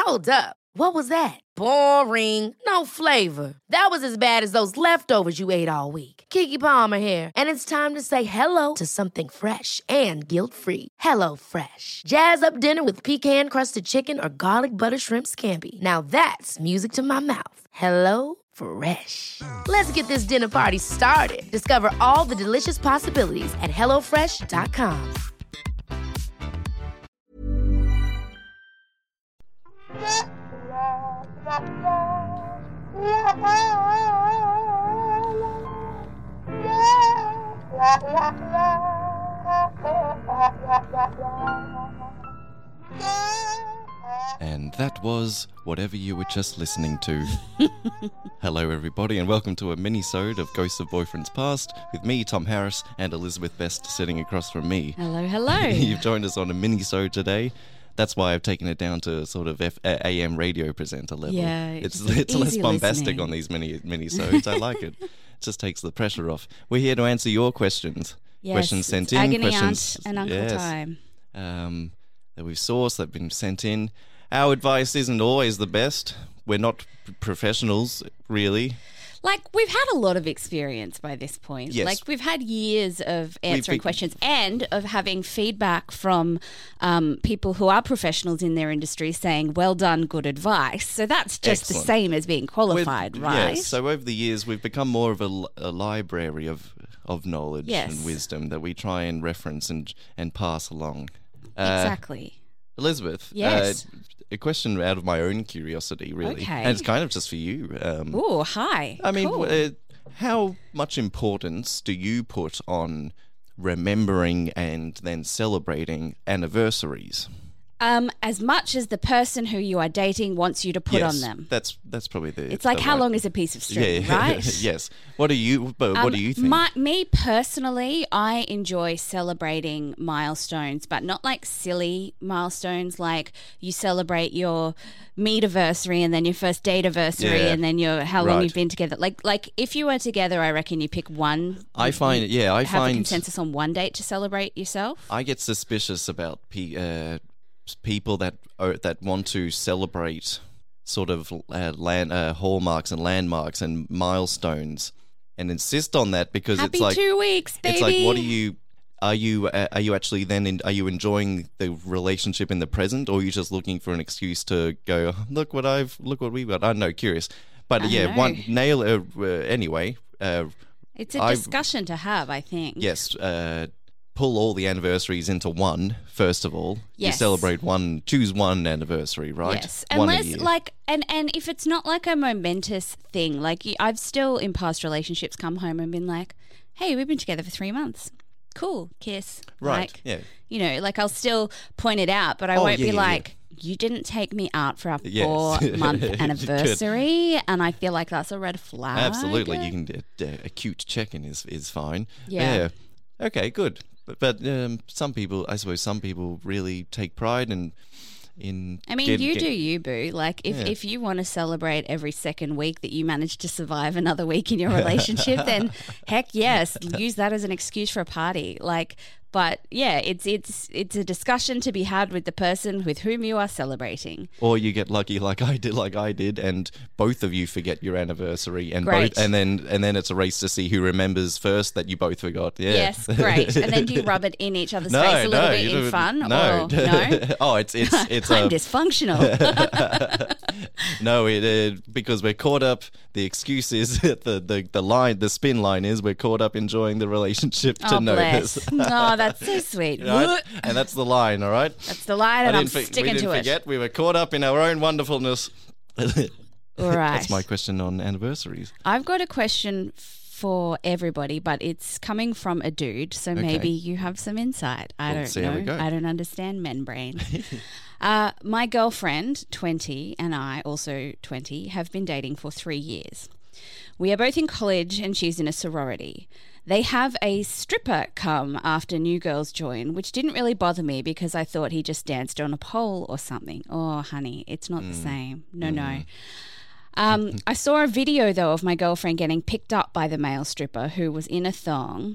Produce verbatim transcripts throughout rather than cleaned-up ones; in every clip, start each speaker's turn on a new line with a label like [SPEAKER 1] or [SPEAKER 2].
[SPEAKER 1] Hold up. What was that? Boring. No flavor. That was as bad as those leftovers you ate all week. Keke Palmer here, and it's time to say hello to something fresh and guilt-free. Hello Fresh. Jazz up dinner with pecan-crusted chicken or garlic butter shrimp scampi. Now that's music to my mouth. Hello Fresh. Let's get this dinner party started. Discover all the delicious possibilities at hello fresh dot com.
[SPEAKER 2] And that was whatever you were just listening to. Hello everybody and welcome to a mini-sode of Ghosts of Boyfriends Past with me, Tom Harris, and Elizabeth Best sitting across from me.
[SPEAKER 3] Hello, hello.
[SPEAKER 2] You've joined us on a mini-sode today. That's why I've taken it down to sort of F- A M radio presenter level.
[SPEAKER 3] Yeah,
[SPEAKER 2] it's
[SPEAKER 3] it's
[SPEAKER 2] it's less bombastic
[SPEAKER 3] listening.
[SPEAKER 2] on these mini mini-sodes. I like it. It just takes the pressure off. We're here to answer your questions.
[SPEAKER 3] Yes,
[SPEAKER 2] questions sent
[SPEAKER 3] it's
[SPEAKER 2] in.
[SPEAKER 3] Agony
[SPEAKER 2] questions,
[SPEAKER 3] Aunt and Uncle
[SPEAKER 2] yes,
[SPEAKER 3] Time.
[SPEAKER 2] Um, that we've sourced, that have been sent in. Our advice isn't always the best. We're not p- professionals, really.
[SPEAKER 3] Like, we've had a lot of experience by this point.
[SPEAKER 2] Yes.
[SPEAKER 3] Like, we've had years of answering
[SPEAKER 2] been-
[SPEAKER 3] questions and of having feedback from um, people who are professionals in their industry saying, well done, good advice. So that's just
[SPEAKER 2] Excellent.
[SPEAKER 3] the same as being qualified,
[SPEAKER 2] We've-
[SPEAKER 3] right?
[SPEAKER 2] Yes, so over the years, we've become more of a, l- a library of of knowledge
[SPEAKER 3] Yes.
[SPEAKER 2] and wisdom that we try and reference and, and pass along. Uh,
[SPEAKER 3] Exactly.
[SPEAKER 2] Elizabeth,
[SPEAKER 3] Yes.
[SPEAKER 2] uh, a question out of my own curiosity, really.
[SPEAKER 3] Okay.
[SPEAKER 2] And it's kind of just for you. Um,
[SPEAKER 3] Oh, hi.
[SPEAKER 2] I mean,
[SPEAKER 3] Cool.
[SPEAKER 2] uh, how much importance do you put on remembering and then celebrating anniversaries?
[SPEAKER 3] Um, as much as the person who you are dating wants you to put
[SPEAKER 2] yes,
[SPEAKER 3] on them.
[SPEAKER 2] That's that's probably the.
[SPEAKER 3] It's like
[SPEAKER 2] the
[SPEAKER 3] how
[SPEAKER 2] right-
[SPEAKER 3] long is a piece of string,
[SPEAKER 2] Yeah,
[SPEAKER 3] right?
[SPEAKER 2] yes. What do you? But what
[SPEAKER 3] Um,
[SPEAKER 2] do you think?
[SPEAKER 3] My, me personally, I enjoy celebrating milestones, but not like silly milestones. Like you celebrate your meet-iversary and then your first date-iversary
[SPEAKER 2] Yeah.
[SPEAKER 3] and then your how long
[SPEAKER 2] Right.
[SPEAKER 3] you've been together. Like, like if you were together, I reckon you pick one.
[SPEAKER 2] I find it. Yeah, I
[SPEAKER 3] have a
[SPEAKER 2] find
[SPEAKER 3] consensus on one date to celebrate yourself.
[SPEAKER 2] I get suspicious about pe- uh, people that are, that want to celebrate sort of uh, land uh, hallmarks and landmarks and milestones and insist on that because
[SPEAKER 3] Happy
[SPEAKER 2] it's like
[SPEAKER 3] two weeks, baby.
[SPEAKER 2] it's like what are you are you uh, are you actually then in, are you enjoying the relationship in the present, or are you just looking for an excuse to go look what I've look what we've got? I don't know, curious, but
[SPEAKER 3] I
[SPEAKER 2] yeah,
[SPEAKER 3] know.
[SPEAKER 2] one nail uh, uh, anyway. Uh,
[SPEAKER 3] It's a
[SPEAKER 2] I've-
[SPEAKER 3] discussion to have, I think.
[SPEAKER 2] Yes, uh, pull all the anniversaries into one, first of all. You
[SPEAKER 3] Yes.
[SPEAKER 2] celebrate one, choose one anniversary, right?
[SPEAKER 3] Yes,
[SPEAKER 2] One a
[SPEAKER 3] unless
[SPEAKER 2] year.
[SPEAKER 3] like, and and if it's not like a momentous thing, like you, I've still in past relationships come home and been like, "Hey, we've been together for three months. Cool, kiss."
[SPEAKER 2] Right,
[SPEAKER 3] Like,
[SPEAKER 2] yeah.
[SPEAKER 3] You know, like I'll still point it out, but I
[SPEAKER 2] Oh,
[SPEAKER 3] won't
[SPEAKER 2] yeah,
[SPEAKER 3] be
[SPEAKER 2] yeah, yeah.
[SPEAKER 3] like, "You didn't take me out for our
[SPEAKER 2] Yes.
[SPEAKER 3] four-month
[SPEAKER 2] Good.
[SPEAKER 3] anniversary," and I feel like that's a red flag.
[SPEAKER 2] Absolutely, you can uh, a cute check-in is is fine.
[SPEAKER 3] Yeah.
[SPEAKER 2] Okay, good. But, but um, some people, I suppose, some people really take pride in in.
[SPEAKER 3] I mean,
[SPEAKER 2] get-
[SPEAKER 3] you
[SPEAKER 2] get-
[SPEAKER 3] do you, boo. Like, if,
[SPEAKER 2] Yeah.
[SPEAKER 3] if you want to celebrate every second week that you manage to survive another week in your relationship, then heck yes, use that as an excuse for a party. Like, but yeah, it's it's it's a discussion to be had with the person with whom you are celebrating.
[SPEAKER 2] Or you get lucky, like I did, like I did, and both of you forget your anniversary, and
[SPEAKER 3] Great.
[SPEAKER 2] both, and then and then it's a race to see who remembers first that you both forgot. Yeah.
[SPEAKER 3] Yes, great. And then do you rub it in each other's
[SPEAKER 2] No,
[SPEAKER 3] face a little
[SPEAKER 2] no,
[SPEAKER 3] bit
[SPEAKER 2] you
[SPEAKER 3] in
[SPEAKER 2] don't-
[SPEAKER 3] fun?
[SPEAKER 2] no.
[SPEAKER 3] Or no?
[SPEAKER 2] Oh, it's it's it's
[SPEAKER 3] I'm
[SPEAKER 2] a,
[SPEAKER 3] dysfunctional.
[SPEAKER 2] no, it uh, because we're caught up. The excuse is the, the the line, the spin line is we're caught up enjoying the relationship to
[SPEAKER 3] Oh,
[SPEAKER 2] notice.
[SPEAKER 3] bless. Oh, that's so sweet.
[SPEAKER 2] Right? And that's the line, all right?
[SPEAKER 3] That's the line,
[SPEAKER 2] I
[SPEAKER 3] and I'm
[SPEAKER 2] didn't for-
[SPEAKER 3] sticking
[SPEAKER 2] we
[SPEAKER 3] to
[SPEAKER 2] didn't
[SPEAKER 3] it.
[SPEAKER 2] forget we were caught up in our own wonderfulness.
[SPEAKER 3] All right.
[SPEAKER 2] That's my question on anniversaries.
[SPEAKER 3] I've got a question for everybody, but it's coming from a dude, so maybe you have some insight. I
[SPEAKER 2] Well,
[SPEAKER 3] don't
[SPEAKER 2] see how we
[SPEAKER 3] know.
[SPEAKER 2] go.
[SPEAKER 3] I don't understand men brain. uh, my girlfriend, twenty, and I, also twenty, have been dating for three years. We are both in college and she's in a sorority. They have a stripper come after new girls join, which didn't really bother me because I thought he just danced on a pole or something. Oh, honey, it's not the same. No, no. Um, I saw a video, though, of my girlfriend getting picked up by the male stripper who was in a thong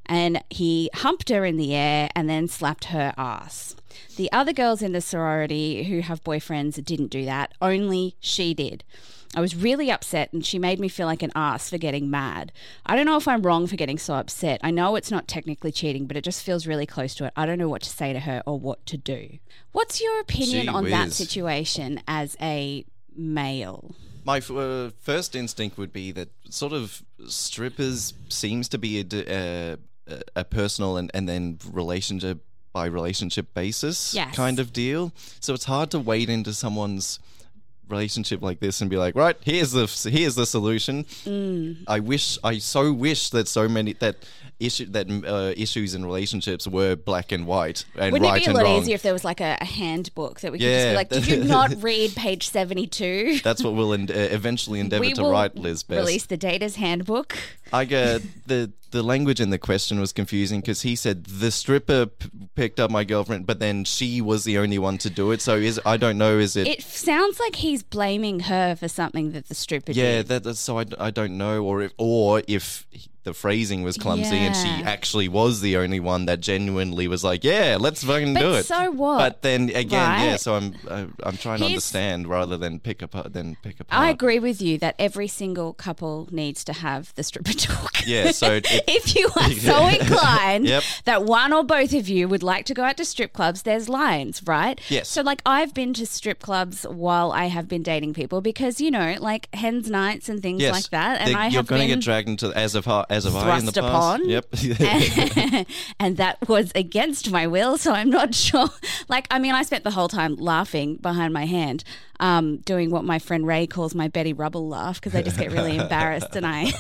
[SPEAKER 3] and he humped her in the air and then slapped her ass. The other girls in the sorority who have boyfriends didn't do that. Only she did. I was really upset and she made me feel like an ass for getting mad. I don't know if I'm wrong for getting so upset. I know it's not technically cheating, but it just feels really close to it. I don't know what to say to her or what to do. What's your opinion
[SPEAKER 2] Gee
[SPEAKER 3] on that
[SPEAKER 2] whiz.
[SPEAKER 3] situation as a male?
[SPEAKER 2] My f- uh, first instinct would be that sort of strippers seems to be a, d- uh, a personal and, and then relationship by relationship basis
[SPEAKER 3] Yes.
[SPEAKER 2] kind of deal. So it's hard to wade into someone's relationship like this and be like, right, here's the here's the solution.
[SPEAKER 3] Mm.
[SPEAKER 2] I wish, I so wish that so many that issue that uh, issues in relationships were black and white and
[SPEAKER 3] Wouldn't
[SPEAKER 2] right
[SPEAKER 3] it be a
[SPEAKER 2] and
[SPEAKER 3] lot
[SPEAKER 2] wrong.
[SPEAKER 3] easier if there was like a, a handbook that we could just
[SPEAKER 2] Yeah.
[SPEAKER 3] be like, did you not read page seventy-two?
[SPEAKER 2] That's what we'll en- uh, eventually endeavor
[SPEAKER 3] We
[SPEAKER 2] to
[SPEAKER 3] will
[SPEAKER 2] write, Liz Best.
[SPEAKER 3] Release the Data's handbook.
[SPEAKER 2] I get the the language in the question was confusing because he said the stripper p- picked up my girlfriend, but then she was the only one to do it. So is I don't know. Is it?
[SPEAKER 3] It sounds like he's blaming her for something that the stripper
[SPEAKER 2] yeah,
[SPEAKER 3] did.
[SPEAKER 2] that, that's so I, I don't know, or if or if the phrasing was clumsy and she
[SPEAKER 3] Yeah.
[SPEAKER 2] actually was the only one that genuinely was like, yeah, let's fucking
[SPEAKER 3] But
[SPEAKER 2] do it.
[SPEAKER 3] so what?
[SPEAKER 2] But then again, yeah.
[SPEAKER 3] Right?
[SPEAKER 2] So I'm I, I'm trying to
[SPEAKER 3] Here's-
[SPEAKER 2] understand rather than pick apart than pick apart.
[SPEAKER 3] I agree with you that every single couple needs to have the stripper talk.
[SPEAKER 2] Yeah, so it-
[SPEAKER 3] if you are so inclined
[SPEAKER 2] Yep.
[SPEAKER 3] that one or both of you would like to go out to strip clubs, there's lines, right?
[SPEAKER 2] Yes.
[SPEAKER 3] So, like, I've been to strip clubs while I have been dating people because, you know, like hens nights and things
[SPEAKER 2] Yes,
[SPEAKER 3] like that. And
[SPEAKER 2] They-
[SPEAKER 3] I
[SPEAKER 2] you're
[SPEAKER 3] have
[SPEAKER 2] going to
[SPEAKER 3] been
[SPEAKER 2] get dragged into as of ha- as of I in the
[SPEAKER 3] thrust
[SPEAKER 2] past.
[SPEAKER 3] upon.
[SPEAKER 2] Yep.
[SPEAKER 3] and that was against my will, so I'm not sure. Like, I mean, I spent the whole time laughing behind my hand, um, doing what my friend Ray calls my Betty Rubble laugh because I just get really embarrassed and I.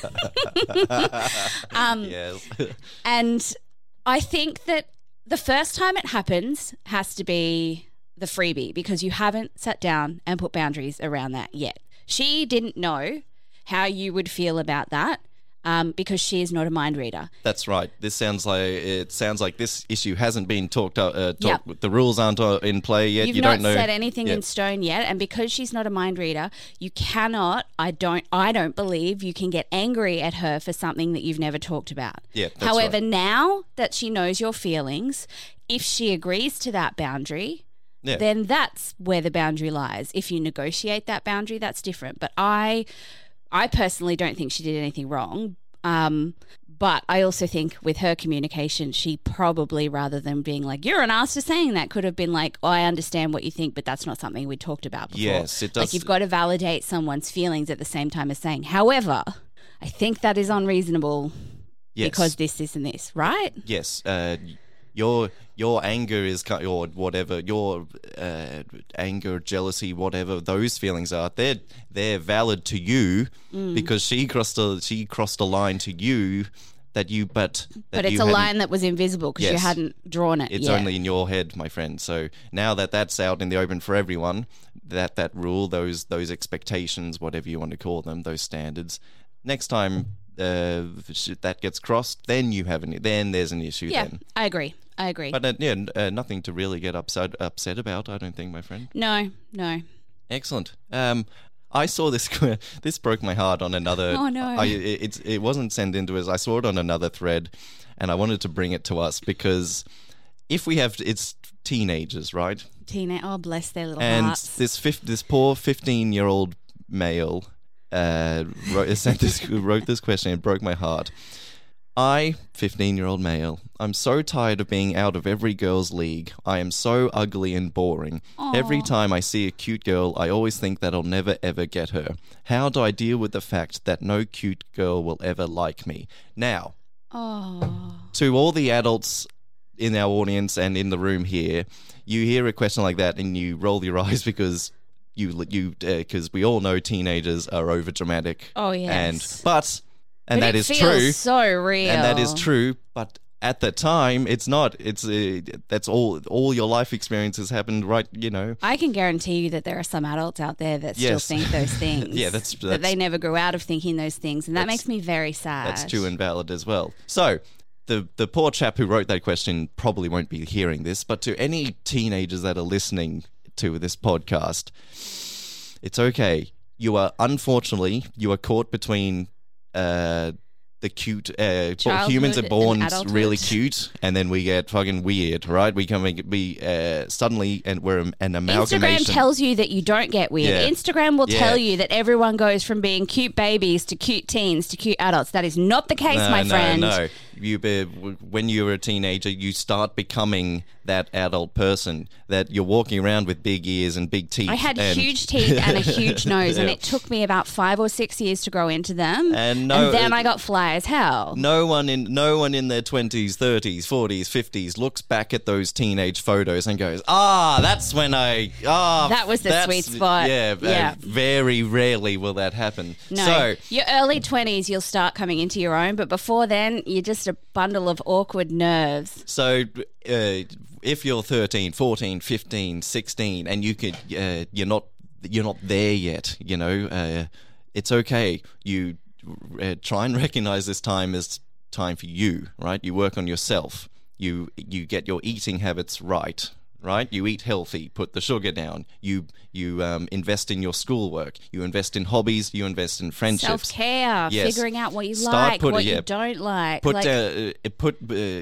[SPEAKER 3] um,
[SPEAKER 2] yes.
[SPEAKER 3] and I think that the first time it happens has to be the freebie because you haven't sat down and put boundaries around that yet. She didn't know how you would feel about that. Um, because she is not a mind reader.
[SPEAKER 2] That's right. This sounds like it sounds like this issue hasn't been talked. Uh, talk,
[SPEAKER 3] Yep.
[SPEAKER 2] The rules aren't uh, in play yet.
[SPEAKER 3] You've
[SPEAKER 2] you
[SPEAKER 3] not
[SPEAKER 2] don't know.
[SPEAKER 3] set anything in
[SPEAKER 2] Yep.
[SPEAKER 3] stone yet, and because she's not a mind reader, you cannot. I don't. I don't believe you can get angry at her for something that you've never talked about.
[SPEAKER 2] Yeah, that's
[SPEAKER 3] However,
[SPEAKER 2] right.
[SPEAKER 3] now that she knows your feelings, if she agrees to that boundary,
[SPEAKER 2] Yeah.
[SPEAKER 3] then that's where the boundary lies. If you negotiate that boundary, that's different. But I, I personally don't think she did anything wrong. Um, but I also think with her communication, she probably, rather than being like, you're an ass for saying that, could have been like, oh, I understand what you think, but that's not something we talked about before.
[SPEAKER 2] Yes, it does-
[SPEAKER 3] Like, you've got to validate someone's feelings at the same time as saying, however, I think that is unreasonable
[SPEAKER 2] Yes.
[SPEAKER 3] because this, this, and this, right?
[SPEAKER 2] Yes. Uh, your your anger is ki- or whatever your uh, anger, jealousy, whatever those feelings are. They're they're valid to you
[SPEAKER 3] Mm.
[SPEAKER 2] because she crossed a she crossed a line to you that you but that
[SPEAKER 3] But it's
[SPEAKER 2] you
[SPEAKER 3] a
[SPEAKER 2] hadn't-
[SPEAKER 3] line that was invisible because you
[SPEAKER 2] Yes.
[SPEAKER 3] hadn't drawn it
[SPEAKER 2] It's
[SPEAKER 3] yet.
[SPEAKER 2] only in your head, my friend. So now that that's out in the open for everyone, that that rule, those those expectations, whatever you want to call them, those standards. Next time uh, sh- that gets crossed, then you have an then there's an issue.
[SPEAKER 3] Yeah,
[SPEAKER 2] Then,
[SPEAKER 3] I agree. I agree.
[SPEAKER 2] but uh, yeah, n- uh, nothing to really get upset upset about. I don't think, my friend.
[SPEAKER 3] no, no.
[SPEAKER 2] Excellent. Um, I saw this. que- This broke my heart on another.
[SPEAKER 3] Oh, no.
[SPEAKER 2] I, it, it's it wasn't sent into us. I saw it on another thread, and I wanted to bring it to us because if we have, it's teenagers, right?
[SPEAKER 3] Tina, oh, bless their little
[SPEAKER 2] And
[SPEAKER 3] hearts.
[SPEAKER 2] this fif- this poor fifteen year old male uh, wrote, sent this, wrote this question. It broke my heart. I, fifteen year old male, I'm so tired of being out of every girl's league. I am so ugly and boring. Every time I see a cute girl, I always think that I'll never ever get her. How do I deal with the fact that no cute girl will ever like me? Now,
[SPEAKER 3] Oh,
[SPEAKER 2] to all the adults in our audience and in the room here, you hear a question like that and you roll your eyes because you you because we all know teenagers are over dramatic.
[SPEAKER 3] Oh, yes.
[SPEAKER 2] And but and
[SPEAKER 3] but
[SPEAKER 2] that
[SPEAKER 3] it
[SPEAKER 2] is
[SPEAKER 3] feels
[SPEAKER 2] true.
[SPEAKER 3] so real.
[SPEAKER 2] And that is true, but at the time it's not. It's uh, that's all all your life experiences happened right, you know.
[SPEAKER 3] I can guarantee you that there are some adults out there that still
[SPEAKER 2] Yes.
[SPEAKER 3] think those things.
[SPEAKER 2] Yeah, that's-
[SPEAKER 3] that
[SPEAKER 2] that's-
[SPEAKER 3] they never grew out of thinking those things, and that
[SPEAKER 2] That's-
[SPEAKER 3] makes me very sad.
[SPEAKER 2] That's true and valid as well. So, the the poor chap who wrote that question probably won't be hearing this, but to any teenagers that are listening to this podcast, it's okay. You are unfortunately you are caught between uh, the cute. Uh, bo-
[SPEAKER 3] Childhood
[SPEAKER 2] humans are
[SPEAKER 3] and
[SPEAKER 2] born
[SPEAKER 3] adulthood.
[SPEAKER 2] really cute, and then we get fucking weird, right? We come be uh, suddenly, and we're an amalgamation.
[SPEAKER 3] Instagram tells you that you don't get weird.
[SPEAKER 2] Yeah.
[SPEAKER 3] Instagram will
[SPEAKER 2] Yeah.
[SPEAKER 3] tell you that everyone goes from being cute babies to cute teens to cute adults. That is not the case,
[SPEAKER 2] no,
[SPEAKER 3] my
[SPEAKER 2] no,
[SPEAKER 3] friend.
[SPEAKER 2] No, you be, when you're a teenager, you start becoming that adult person that you're walking around with big ears and big teeth.
[SPEAKER 3] I had
[SPEAKER 2] and,
[SPEAKER 3] huge teeth and a huge nose, and
[SPEAKER 2] Yeah.
[SPEAKER 3] it took me about five or six years to grow into them.
[SPEAKER 2] And no-
[SPEAKER 3] then I got fly as hell.
[SPEAKER 2] No one in no one in their twenties, thirties, forties, fifties looks back at those teenage photos and goes, "Ah, that's when I ah
[SPEAKER 3] That was the
[SPEAKER 2] that's-
[SPEAKER 3] sweet spot."
[SPEAKER 2] Yeah,
[SPEAKER 3] Yeah.
[SPEAKER 2] Uh, very rarely will that happen.
[SPEAKER 3] No,
[SPEAKER 2] So
[SPEAKER 3] your early twenties, you'll start coming into your own, but before then, you're just a bundle of awkward nerves.
[SPEAKER 2] So, uh, if you're thirteen, fourteen, fifteen, sixteen, and you could, uh, you're not, you're not there yet. You know, uh, it's okay. You uh, try and recognize this time as time for you, right? You work on yourself. You you get your eating habits right. Right, you eat healthy. Put the sugar down. You you um, invest in your schoolwork. You invest in hobbies. You invest in friendships.
[SPEAKER 3] Self care,
[SPEAKER 2] Yes.
[SPEAKER 3] figuring out what you
[SPEAKER 2] Start
[SPEAKER 3] like,
[SPEAKER 2] putting-
[SPEAKER 3] what
[SPEAKER 2] yeah.
[SPEAKER 3] you don't like.
[SPEAKER 2] Put
[SPEAKER 3] like,
[SPEAKER 2] uh, uh, put uh,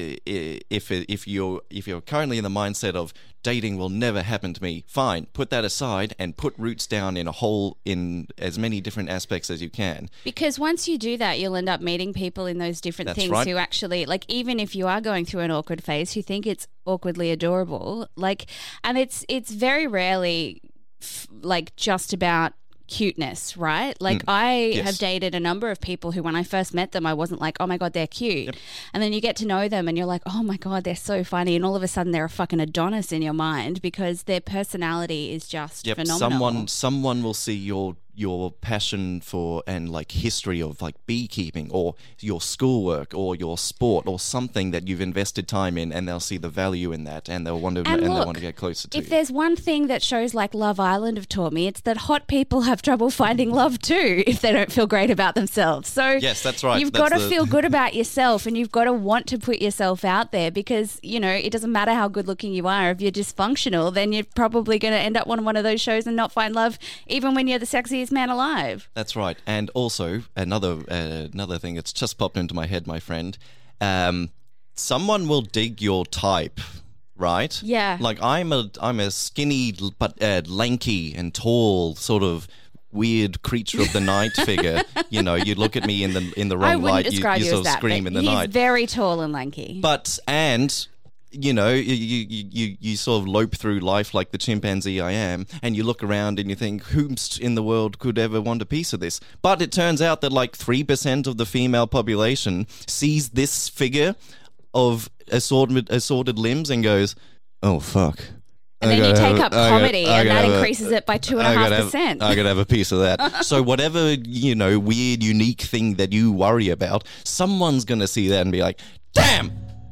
[SPEAKER 2] if if you're if you're currently in the mindset of dating will never happen to me, fine. Put that aside and put roots down in a whole in as many different aspects as you can.
[SPEAKER 3] Because once you do that, you'll end up meeting people in those different
[SPEAKER 2] That's
[SPEAKER 3] things
[SPEAKER 2] right.
[SPEAKER 3] who actually, like, even if you are going through an awkward phase, who think it's awkwardly adorable. Like, and it's it's very rarely f- like just about cuteness, right? Like, I
[SPEAKER 2] yes.
[SPEAKER 3] have dated a number of people who, when I first met them, I wasn't like, oh my God, they're cute. And then you get to know them and you're like, oh my God, they're so funny. And all of a sudden they're a fucking Adonis in your mind because their personality is just
[SPEAKER 2] Yep,
[SPEAKER 3] phenomenal.
[SPEAKER 2] someone someone will see your your passion for and like history of like beekeeping or your schoolwork or your sport or something that you've invested time in, and they'll see the value in that, and they'll want to and,
[SPEAKER 3] And
[SPEAKER 2] they'll
[SPEAKER 3] look,
[SPEAKER 2] want to get closer to
[SPEAKER 3] If
[SPEAKER 2] you.
[SPEAKER 3] there's one thing that shows like Love Island have taught me, it's that hot people have trouble finding love too if they don't feel great about themselves. So
[SPEAKER 2] Yes, that's right.
[SPEAKER 3] You've
[SPEAKER 2] That's
[SPEAKER 3] got to
[SPEAKER 2] the-
[SPEAKER 3] feel good about yourself, and you've got to want to put yourself out there because, you know, it doesn't matter how good looking you are. If you're dysfunctional, then you're probably going to end up on one of those shows and not find love even when you're the sexiest man alive.
[SPEAKER 2] That's right. And also another uh, another thing that's just popped into my head, my friend. Um, someone will dig your type, right?
[SPEAKER 3] Yeah.
[SPEAKER 2] Like I'm a I'm a skinny but uh, lanky and tall sort of weird creature of the night figure. You know, you look at me in the in the wrong
[SPEAKER 3] I wouldn't
[SPEAKER 2] light, you,
[SPEAKER 3] describe
[SPEAKER 2] you
[SPEAKER 3] you,
[SPEAKER 2] sort
[SPEAKER 3] as
[SPEAKER 2] of
[SPEAKER 3] that.
[SPEAKER 2] scream
[SPEAKER 3] but
[SPEAKER 2] in the
[SPEAKER 3] he's
[SPEAKER 2] night.
[SPEAKER 3] very tall and lanky.
[SPEAKER 2] But and you know, you, you you you sort of lope through life like the chimpanzee I am, and you look around and you think, whomst in the world could ever want a piece of this? But it turns out that like three percent of the female population sees this figure of assorted assorted limbs and goes, "Oh fuck."
[SPEAKER 3] And
[SPEAKER 2] I
[SPEAKER 3] then you
[SPEAKER 2] gotta
[SPEAKER 3] take
[SPEAKER 2] have-
[SPEAKER 3] up
[SPEAKER 2] I gotta-
[SPEAKER 3] comedy,
[SPEAKER 2] I
[SPEAKER 3] and
[SPEAKER 2] gotta
[SPEAKER 3] that
[SPEAKER 2] have a-
[SPEAKER 3] increases it by two and a
[SPEAKER 2] I
[SPEAKER 3] half
[SPEAKER 2] gotta have-
[SPEAKER 3] percent.
[SPEAKER 2] I gotta have a piece of that. So whatever, you know, weird, unique thing that you worry about, someone's gonna see that and be like, "Damn,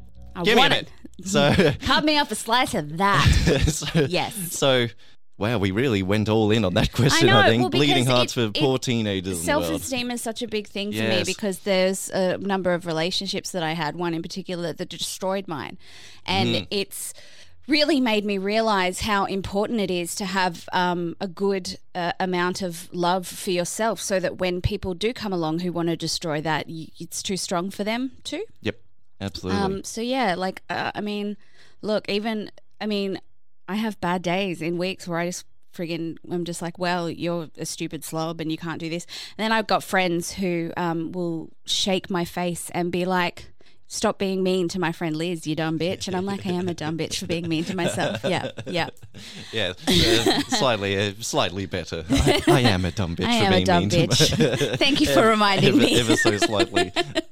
[SPEAKER 3] I
[SPEAKER 2] give me a
[SPEAKER 3] want
[SPEAKER 2] bit."
[SPEAKER 3] it.
[SPEAKER 2] So,
[SPEAKER 3] Cut me off a slice of that.
[SPEAKER 2] so
[SPEAKER 3] Yes.
[SPEAKER 2] So, wow, we really went all in on that question.
[SPEAKER 3] know,
[SPEAKER 2] I think
[SPEAKER 3] well, because
[SPEAKER 2] bleeding hearts
[SPEAKER 3] it-
[SPEAKER 2] for
[SPEAKER 3] it-
[SPEAKER 2] poor teenagers in the world.
[SPEAKER 3] Self-esteem is such a big thing for me
[SPEAKER 2] Yes.
[SPEAKER 3] because there's a number of relationships that I had, one in particular that destroyed mine. And
[SPEAKER 2] Mm.
[SPEAKER 3] it's really made me realize how important it is to have um, a good uh, amount of love for yourself so that when people do come along who want to destroy that, y- it's too strong for them too.
[SPEAKER 2] Yep, absolutely.
[SPEAKER 3] Um, so yeah, like uh, I mean, look, even I mean, I have bad days in weeks where I just friggin' I'm just like, well, you're a stupid slob and you can't do this. And then I've got friends who um, will shake my face and be like, stop being mean to my friend Liz, you dumb bitch. And I'm like, I am a dumb bitch for being mean to myself. Yeah, yeah.
[SPEAKER 2] yeah, uh, slightly, uh, slightly better. I, I am a dumb bitch
[SPEAKER 3] I
[SPEAKER 2] for
[SPEAKER 3] am
[SPEAKER 2] being
[SPEAKER 3] a dumb
[SPEAKER 2] mean
[SPEAKER 3] bitch.
[SPEAKER 2] to my,
[SPEAKER 3] Thank you for reminding
[SPEAKER 2] ever,
[SPEAKER 3] me.
[SPEAKER 2] ever so slightly.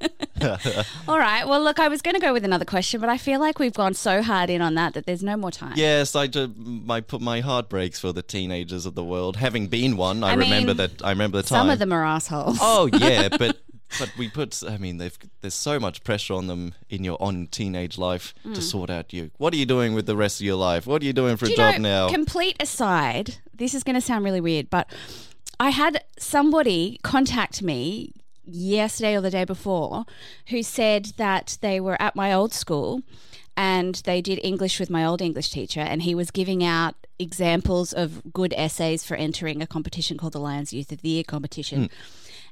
[SPEAKER 3] All right. Well, look, I was going to go with another question, but I feel like we've gone so hard in on that that there's no more time.
[SPEAKER 2] Yes, I just, my put my heart breaks for the teenagers of the world. Having been one, I,
[SPEAKER 3] I mean,
[SPEAKER 2] remember that. I remember the time.
[SPEAKER 3] Some of them are assholes.
[SPEAKER 2] Oh yeah, but but we put. I mean, they've there's so much pressure on them in your on teenage life to sort out you. What are you doing with the rest of your life? What are you doing for
[SPEAKER 3] Do
[SPEAKER 2] a
[SPEAKER 3] you
[SPEAKER 2] job
[SPEAKER 3] know,
[SPEAKER 2] now?
[SPEAKER 3] complete aside, this is going to sound really weird, but I had somebody contact me yesterday or the day before who said that they were at my old school and they did English with my old English teacher, and he was giving out examples of good essays for entering a competition called the Lions Youth of the Year competition.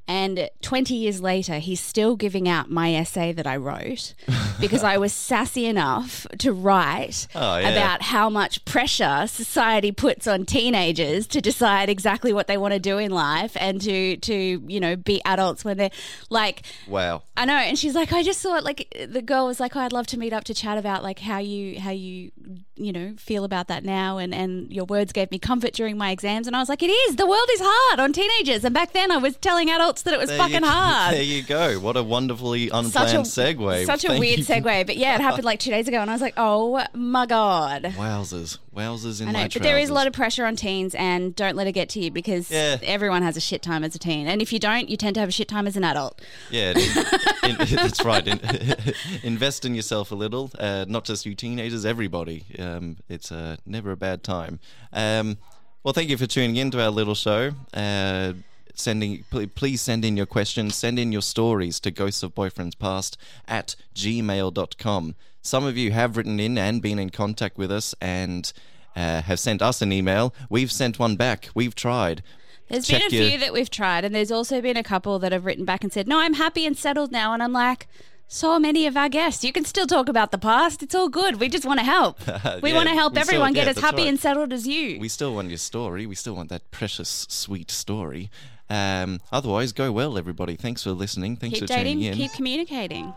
[SPEAKER 3] And twenty years later, he's still giving out my essay that I wrote because I was sassy enough to write
[SPEAKER 2] Oh, yeah.
[SPEAKER 3] about how much pressure society puts on teenagers to decide exactly what they want to do in life and to, to you know, be adults when they're like...
[SPEAKER 2] Wow.
[SPEAKER 3] I know. And she's like, I just thought, like, the girl was like, oh, I'd love to meet up to chat about, like, how you, how you, you know, feel about that now. And, and your words gave me comfort during my exams. And I was like, it is. The world is hard on teenagers. And back then I was telling adults that it was
[SPEAKER 2] There
[SPEAKER 3] fucking
[SPEAKER 2] you,
[SPEAKER 3] hard.
[SPEAKER 2] There you go. What a wonderfully unplanned
[SPEAKER 3] such a,
[SPEAKER 2] segue.
[SPEAKER 3] Such a
[SPEAKER 2] Thank
[SPEAKER 3] weird
[SPEAKER 2] you.
[SPEAKER 3] segue. But yeah, it happened like two days ago. And I was like, oh my God.
[SPEAKER 2] Wowzers. Wowzers in
[SPEAKER 3] I know,
[SPEAKER 2] my
[SPEAKER 3] but there is a lot
[SPEAKER 2] trousers.
[SPEAKER 3] of pressure on teens, and don't let it get to you because
[SPEAKER 2] Yeah.
[SPEAKER 3] everyone has a shit time as a teen. And if you don't, you tend to have a shit time as an adult.
[SPEAKER 2] Yeah, in, in, that's right. In, invest in yourself a little. Uh, not just you teenagers, everybody. Um, it's uh, never a bad time. Um, well, thank you for tuning in to our little show. Uh, sending, pl- please send in your questions. Send in your stories to ghosts of boyfriends past at gmail dot com. Some of you have written in and been in contact with us and uh, have sent us an email. We've sent one back. We've tried.
[SPEAKER 3] There's
[SPEAKER 2] Check
[SPEAKER 3] been a
[SPEAKER 2] your-
[SPEAKER 3] few that we've tried, and there's also been a couple that have written back and said, no, I'm happy and settled now. And I'm like, so many of our guests. You can still talk about the past. It's all good. We just want to help. We
[SPEAKER 2] Yeah,
[SPEAKER 3] want to help
[SPEAKER 2] we still-
[SPEAKER 3] everyone get
[SPEAKER 2] yeah,
[SPEAKER 3] as
[SPEAKER 2] that's
[SPEAKER 3] happy
[SPEAKER 2] right.
[SPEAKER 3] and settled as you.
[SPEAKER 2] We still want your story. We still want that precious, sweet story. Um, otherwise, go well, everybody. Thanks for listening. Thanks
[SPEAKER 3] keep
[SPEAKER 2] for tuning
[SPEAKER 3] dating,
[SPEAKER 2] in.
[SPEAKER 3] keep communicating.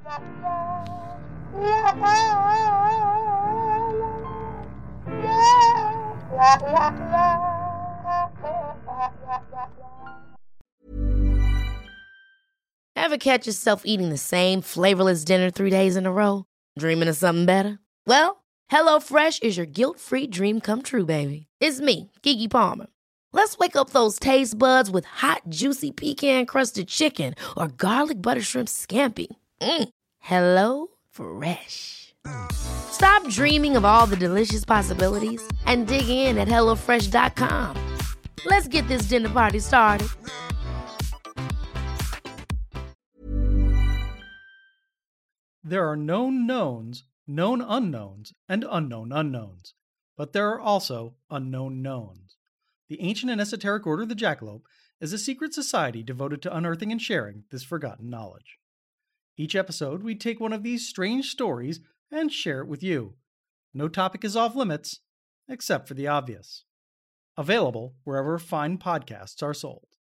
[SPEAKER 1] Ever catch yourself eating the same flavorless dinner three days in a row? Dreaming of something better? Well, HelloFresh is your guilt-free dream come true, baby. It's me, Keke Palmer. Let's wake up those taste buds with hot, juicy pecan-crusted chicken or garlic butter shrimp scampi. Mm. Hello Fresh. Stop dreaming of all the delicious possibilities and dig in at hello fresh dot com. Let's get this dinner party started.
[SPEAKER 4] There are known knowns, known unknowns, and unknown unknowns. But there are also unknown knowns. The ancient and esoteric order of the Jackalope is a secret society devoted to unearthing and sharing this forgotten knowledge. Each episode, we take one of these strange stories and share it with you. No topic is off limits, except for the obvious. Available wherever fine podcasts are sold.